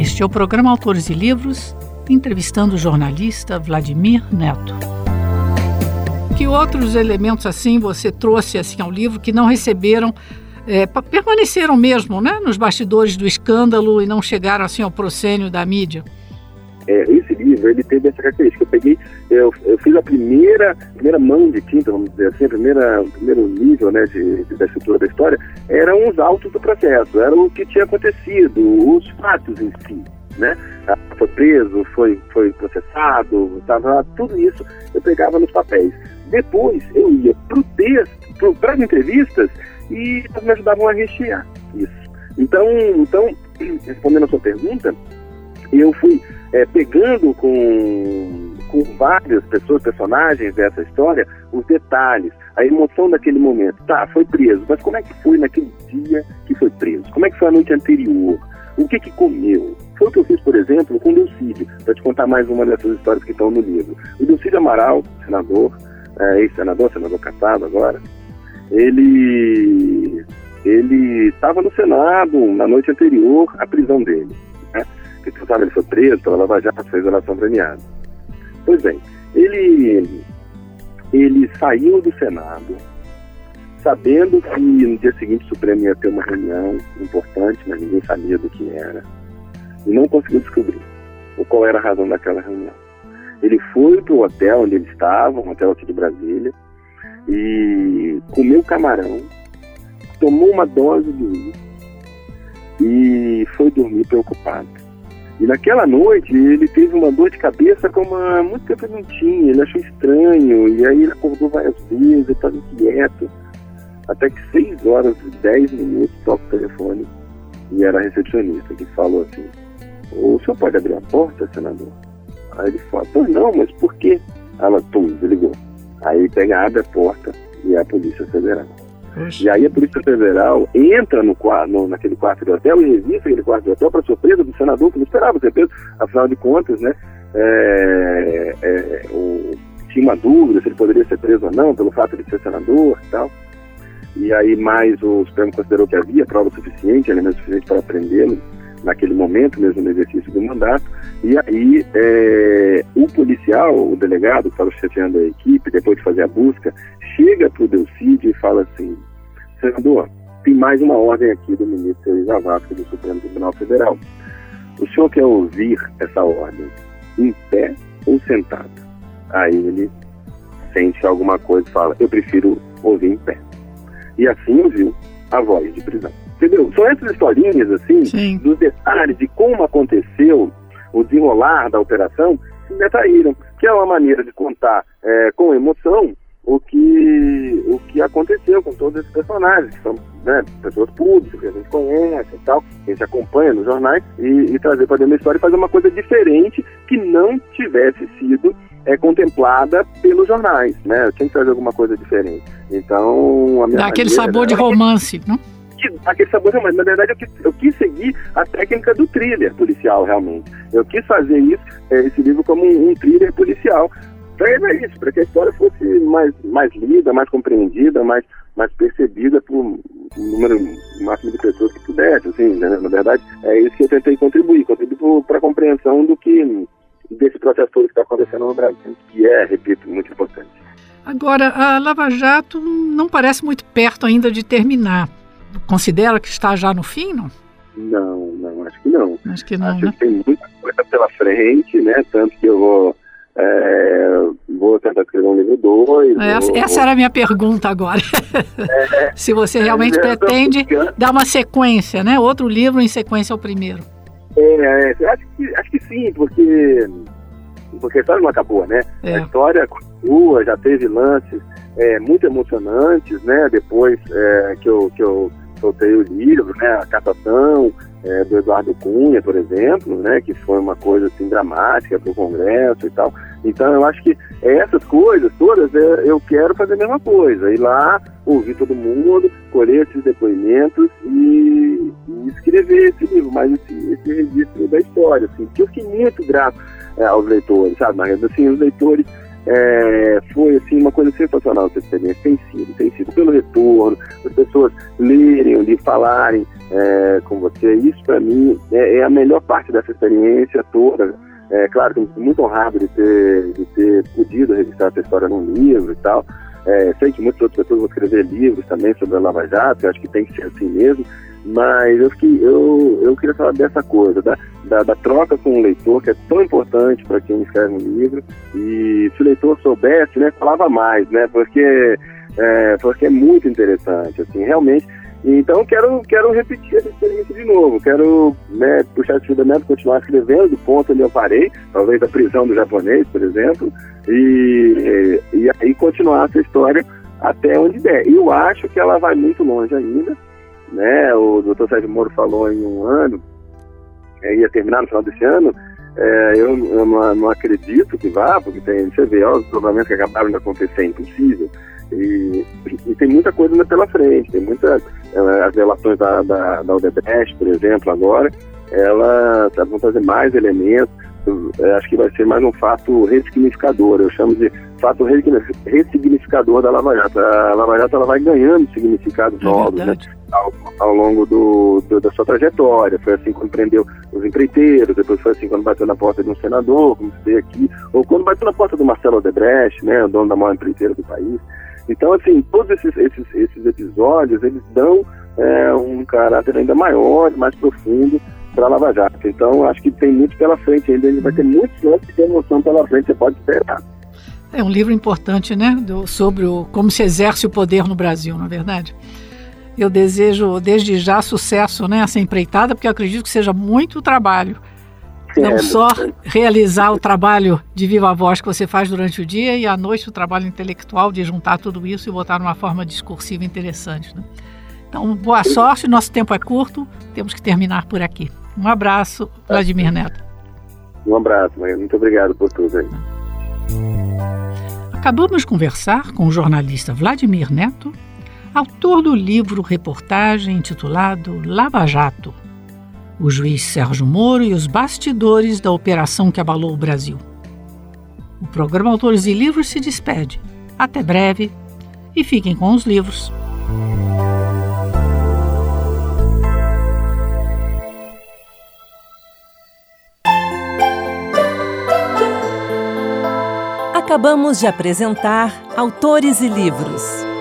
Este é o programa Autores e Livros, entrevistando o jornalista Vladimir Neto. Que outros elementos assim você trouxe assim ao livro que não receberam, permaneceram mesmo, né, nos bastidores do escândalo e não chegaram assim ao proscênio da mídia? Esse livro, ele teve essa característica. Eu fiz a primeira mão de tinta, vamos dizer assim, o primeiro nível, né, da estrutura da história, eram os autos do processo, era o que tinha acontecido, os fatos em si, né? Foi preso, foi processado, tudo isso eu pegava nos papéis. Depois eu ia para o texto, para as entrevistas, e elas me ajudavam a rechear isso. Então, respondendo a sua pergunta, eu fui pegando com várias pessoas, personagens dessa história, os detalhes, a emoção daquele momento. Tá, foi preso, mas como é que foi naquele dia que foi preso? Como é que foi a noite anterior? O que comeu? Foi o que eu fiz, por exemplo, com o Delcídio, para te contar mais uma dessas histórias que estão no livro. O Delcídio Amaral, senador, ex-senador, senador cassado agora, ele estava no Senado na noite anterior à prisão dele, né? Porque, tu sabe, ele foi preso pela Lava Jato, fez oração premiada. Pois bem, ele saiu do Senado sabendo que no dia seguinte o Supremo ia ter uma reunião importante, mas ninguém sabia do que era, e não conseguiu descobrir qual era a razão daquela reunião. Ele foi para o hotel onde ele estava, um hotel aqui de Brasília, e comeu camarão, tomou uma dose de uísque e foi dormir preocupado. E naquela noite ele teve uma dor de cabeça como há muito tempo não tinha, ele achou estranho, e aí ele acordou várias vezes, estava inquieto, até que 6h10 toca o telefone, e era a recepcionista que falou assim: o senhor pode abrir a porta, senador? Aí ele falou: pois não, mas por quê? Ela, desligou. Aí abre a porta e é a Polícia Federal. E aí a Polícia Federal entra naquele quarto de hotel e revista aquele quarto de hotel para surpresa do senador, que não esperava ser preso. Afinal de contas, né, tinha uma dúvida se ele poderia ser preso ou não, pelo fato de ser senador e tal. E aí mais o Supremo considerou que havia prova suficiente, elemento suficiente para prendê-lo naquele momento, mesmo no exercício do mandato. E aí o policial, o delegado que estava chefiando a equipe, depois de fazer a busca, chega para o Delcídio e fala assim: senador, tem mais uma ordem aqui do ministro Zavascki do Supremo Tribunal Federal. O senhor quer ouvir essa ordem em pé ou sentado? Aí ele sente alguma coisa e fala: eu prefiro ouvir em pé. E assim ouviu a voz de prisão. Entendeu? São essas historinhas, assim, sim, dos detalhes de como aconteceu o desenrolar da operação, que me atraíram, que é uma maneira de contar com emoção o que aconteceu com todos esses personagens, que são, né, pessoas públicas, que a gente conhece e tal, que a gente acompanha nos jornais, e trazer para dentro da história e fazer uma coisa diferente que não tivesse sido contemplada pelos jornais, né? Eu tinha que fazer alguma coisa diferente. Então, a minha dá aquele sabor de romance, não? Aquele sabor de romance. Na verdade, eu quis seguir a técnica do thriller policial, realmente. Eu quis fazer esse livro como um thriller policial. Para que a história fosse mais lida, mais compreendida, mais percebida por um número máximo de pessoas que pudesse, assim, né? Na verdade, é isso que eu tentei contribuir para a compreensão desse processo todo que está acontecendo no Brasil, que repito, muito importante. Agora, a Lava Jato não parece muito perto ainda de terminar. Considera que está já no fim, não? Não, acho que não. Acho que não, acho né? Que tem muita coisa pela frente, né? Tanto que eu vou tentar escrever um livro 2. Essa era a minha pergunta agora. Se você realmente pretende dar uma sequência, né? Outro livro em sequência ao primeiro. Acho que sim, porque a história não acabou, né? A história continua, já teve lances muito emocionantes, né? Depois que eu soltei o livro, né? A cassação do Eduardo Cunha, por exemplo, né? Que foi uma coisa assim dramática para o Congresso e tal. Então eu acho que essas coisas todas eu quero fazer a mesma coisa, ir lá, ouvir todo mundo, colher esses depoimentos e escrever esse livro, mas esse registro da história, assim, que eu fiquei muito grato aos leitores, sabe, mas assim, os leitores foi assim, uma coisa sensacional essa experiência, tem sido pelo retorno, as pessoas lerem o livro, falarem com você. Isso, para mim, é a melhor parte dessa experiência toda. Claro que eu estou muito honrado de ter podido registrar essa história num livro e tal. Sei que muitas outras pessoas vão escrever livros também sobre a Lava Jato, eu acho que tem que ser assim mesmo, mas eu queria falar dessa coisa, da troca com o leitor, que é tão importante para quem escreve um livro, e se o leitor soubesse, né, falava mais, né, porque é muito interessante, assim, realmente. Então quero repetir essa experiência de novo, quero, né, puxar esse fundamento, continuar escrevendo do ponto onde eu parei, talvez da prisão do japonês, por exemplo, e aí continuar essa história até onde der. E eu acho que ela vai muito longe ainda, né? O Dr. Sérgio Moro falou em um ano, ia terminar no final desse ano. Eu não acredito que vá, porque você vê, os problemas que acabaram de acontecer, é impossível. E tem muita coisa ainda pela frente, tem muitas as relações da Odebrecht, por exemplo, agora, elas vão trazer mais elementos. Acho que vai ser mais um fato ressignificador, eu chamo de fato ressignificador da Lava Jato. A Lava Jato, ela vai ganhando significados novos, né, ao longo da sua trajetória. Foi assim quando prendeu os empreiteiros, depois foi assim quando bateu na porta de um senador, como se vê aqui, ou quando bateu na porta do Marcelo Odebrecht, né, o dono da maior empreiteira do país. Então, assim, todos esses episódios, eles dão um caráter ainda maior, mais profundo para a Lava Jato. Então, acho que tem muito pela frente ainda, vai ter muitos anos de emoção pela frente, você pode esperar. É um livro importante, né, sobre como se exerce o poder no Brasil, não é verdade? Eu desejo, desde já, sucesso nessa empreitada, porque eu acredito que seja muito trabalho. Não só realizar o trabalho de viva voz que você faz durante o dia e à noite o trabalho intelectual de juntar tudo isso e botar numa forma discursiva interessante, né? Então, boa sorte, nosso tempo é curto, temos que terminar por aqui. Um abraço, Vladimir Neto. Um abraço, Maria. Muito obrigado por tudo aí. Acabamos de conversar com o jornalista Vladimir Neto, autor do livro-reportagem intitulado Lava Jato, o juiz Sérgio Moro e os bastidores da operação que abalou o Brasil. O programa Autores e Livros se despede. Até breve e fiquem com os livros. Acabamos de apresentar Autores e Livros.